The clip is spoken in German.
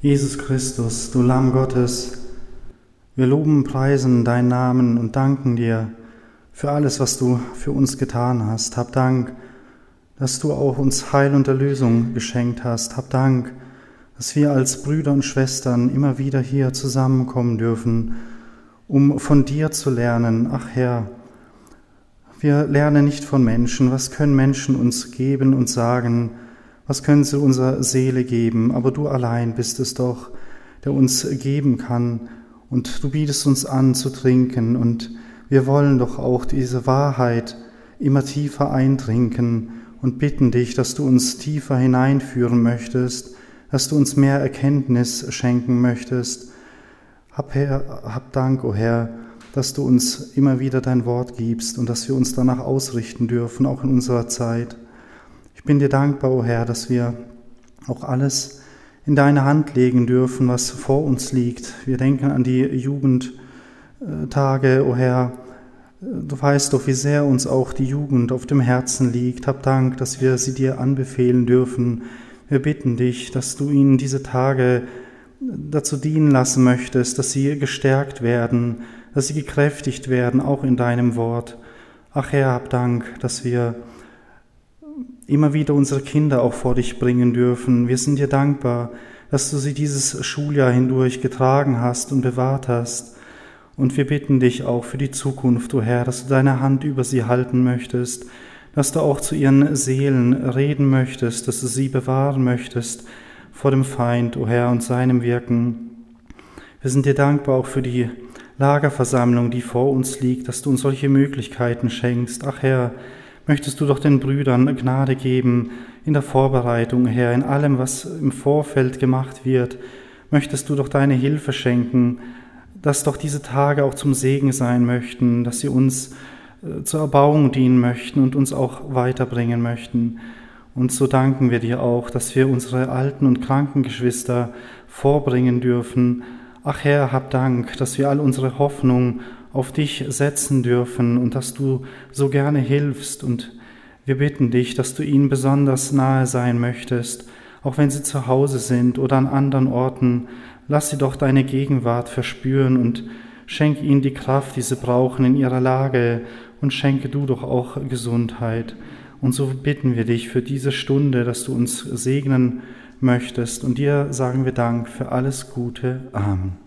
Jesus Christus, du Lamm Gottes, wir loben und preisen deinen Namen und danken dir für alles, was du für uns getan hast. Hab Dank, dass du auch uns Heil und Erlösung geschenkt hast. Hab Dank, dass wir als Brüder und Schwestern immer wieder hier zusammenkommen dürfen, um von dir zu lernen. Ach Herr, wir lernen nicht von Menschen. Was können Menschen uns geben und sagen? Was können sie unserer Seele geben? Aber du allein bist es doch, der uns geben kann. Und du bietest uns an zu trinken. Und wir wollen doch auch diese Wahrheit immer tiefer eintrinken und bitten dich, dass du uns tiefer hineinführen möchtest, dass du uns mehr Erkenntnis schenken möchtest. Hab Dank, o Herr, dass du uns immer wieder dein Wort gibst und dass wir uns danach ausrichten dürfen, auch in unserer Zeit. Ich bin dir dankbar, o Herr, dass wir auch alles in deine Hand legen dürfen, was vor uns liegt. Wir denken an die Jugendtage, o Herr. Du weißt doch, wie sehr uns auch die Jugend auf dem Herzen liegt. Hab Dank, dass wir sie dir anbefehlen dürfen. Wir bitten dich, dass du ihnen diese Tage dazu dienen lassen möchtest, dass sie gestärkt werden, dass sie gekräftigt werden, auch in deinem Wort. Ach Herr, hab Dank, dass wir immer wieder unsere Kinder auch vor dich bringen dürfen. Wir sind dir dankbar, dass du sie dieses Schuljahr hindurch getragen hast und bewahrt hast. Und wir bitten dich auch für die Zukunft, o Herr, dass du deine Hand über sie halten möchtest, dass du auch zu ihren Seelen reden möchtest, dass du sie bewahren möchtest vor dem Feind, o Herr, und seinem Wirken. Wir sind dir dankbar auch für die Lagerversammlung, die vor uns liegt, dass du uns solche Möglichkeiten schenkst. Ach Herr, möchtest du doch den Brüdern Gnade geben in der Vorbereitung, Herr, in allem, was im Vorfeld gemacht wird. Möchtest du doch deine Hilfe schenken, dass doch diese Tage auch zum Segen sein möchten, dass sie uns zur Erbauung dienen möchten und uns auch weiterbringen möchten. Und so danken wir dir auch, dass wir unsere alten und kranken Geschwister vorbringen dürfen. Ach Herr, hab Dank, dass wir all unsere Hoffnung auf dich setzen dürfen und dass du so gerne hilfst. Und wir bitten dich, dass du ihnen besonders nahe sein möchtest, auch wenn sie zu Hause sind oder an anderen Orten. Lass sie doch deine Gegenwart verspüren und schenk ihnen die Kraft, die sie brauchen in ihrer Lage, und schenke du doch auch Gesundheit. Und so bitten wir dich für diese Stunde, dass du uns segnen möchtest. Und dir sagen wir Dank für alles Gute. Amen.